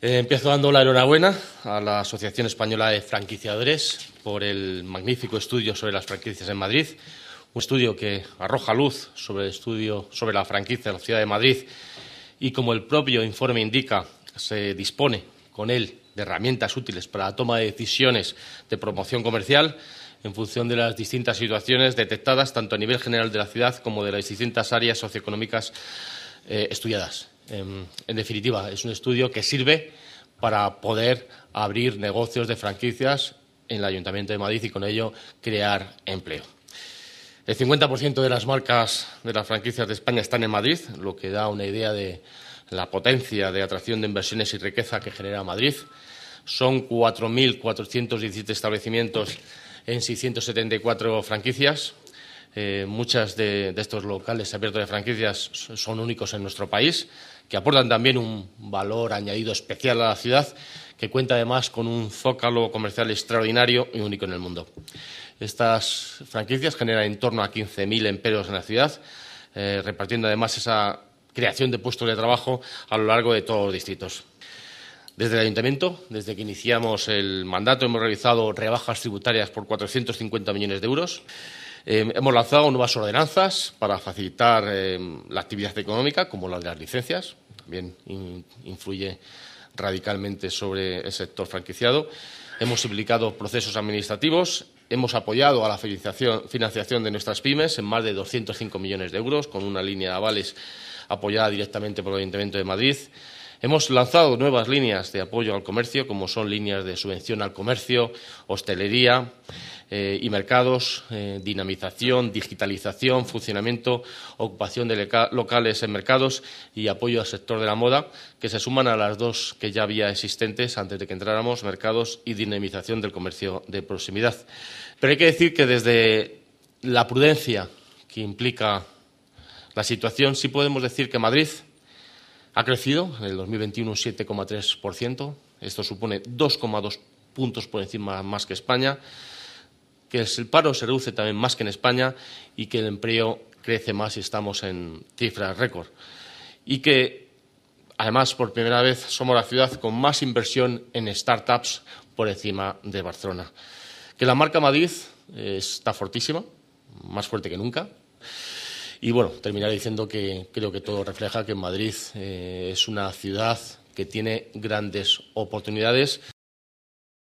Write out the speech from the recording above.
Empiezo dando la enhorabuena a la Asociación Española de Franquiciadores por el magnífico estudio sobre las franquicias en Madrid, un estudio que arroja luz sobre el estudio sobre la franquicia de la ciudad de Madrid y, como el propio informe indica, se dispone con él de herramientas útiles para la toma de decisiones de promoción comercial en función de las distintas situaciones detectadas tanto a nivel general de la ciudad como de las distintas áreas socioeconómicas estudiadas. En definitiva, es un estudio que sirve para poder abrir negocios de franquicias en el Ayuntamiento de Madrid y con ello crear empleo. El 50% de las marcas de las franquicias de España están en Madrid, lo que da una idea de la potencia de atracción de inversiones y riqueza que genera Madrid. Son 4.417 establecimientos en 674 franquicias. Muchas de estos locales abiertos de franquicias son únicos en nuestro país, que aportan también un valor añadido especial a la ciudad, que cuenta además con un zócalo comercial extraordinario y único en el mundo. Estas franquicias generan en torno a 15.000 empleos en la ciudad, repartiendo además esa creación de puestos de trabajo a lo largo de todos los distritos. Desde el Ayuntamiento, desde que iniciamos el mandato, hemos realizado rebajas tributarias por 450 millones de euros. Hemos lanzado nuevas ordenanzas para facilitar la actividad económica, como la de las licencias. También influye radicalmente sobre el sector franquiciado. Hemos simplificado procesos administrativos. Hemos apoyado a la financiación de nuestras pymes en más de 205 millones de euros, con una línea de avales apoyada directamente por el Ayuntamiento de Madrid. Hemos lanzado nuevas líneas de apoyo al comercio, como son líneas de subvención al comercio, hostelería y mercados, dinamización, digitalización, funcionamiento, ocupación de locales en mercados y apoyo al sector de la moda, que se suman a las dos que ya había existentes antes de que entráramos, mercados y dinamización del comercio de proximidad. Pero hay que decir que desde la prudencia que implica la situación, sí podemos decir que Madrid ha crecido en el 2021 un 7,3%. Esto supone 2,2 puntos por encima más que España, que el paro se reduce también más que en España y que el empleo crece más y estamos en cifras récord. Y que, además, por primera vez somos la ciudad con más inversión en startups por encima de Barcelona. Que la marca Madrid está fortísima, más fuerte que nunca. Y bueno, terminaré diciendo que creo que todo refleja que Madrid es una ciudad que tiene grandes oportunidades.